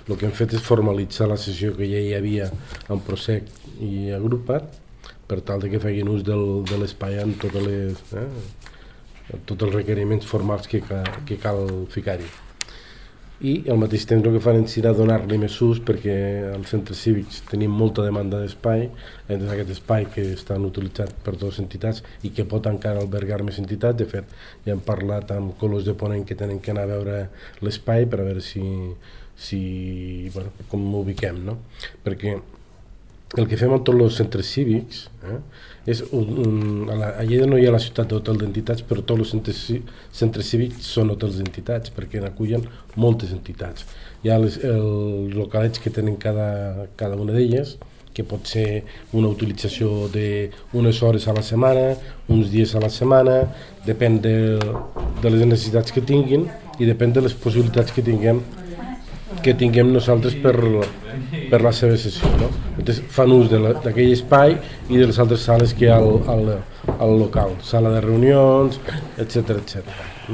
el que hem fet és formalitzar la sessió que ja hi havia en Prosec i Agrupat per tal de que facin ús de l'espai en tots els requeriments formals que cal ficar-hi. I al mateix temps el que fan serà donar-li més ús perquè als centres cívics tenim molta demanda d'espai, aquest espai que estan utilitzat per dues entitats i que pot encara albergar més entitats. De fet, ja hem parlat amb Colors de Ponent que tenen que anar a veure l'espai per a veure com ubiquem, no? Perquè el que fem amb tots els centres cívics és a Lleida no hi ha la ciutat d'hotel d'entitats, però tots els centres cívics són hotels d'entitats perquè n'acullen moltes entitats. Hi ha els localets que tenen cada una d'elles, que pot ser una utilització d'unes hores a la setmana, uns dies a la setmana, depèn de les necessitats que tinguin i depèn de les possibilitats que tinguem nosaltres per la seva sessió, no? Llavors fan ús d'aquell espai i de les altres sales que hi ha al local, sala de reunions, etc.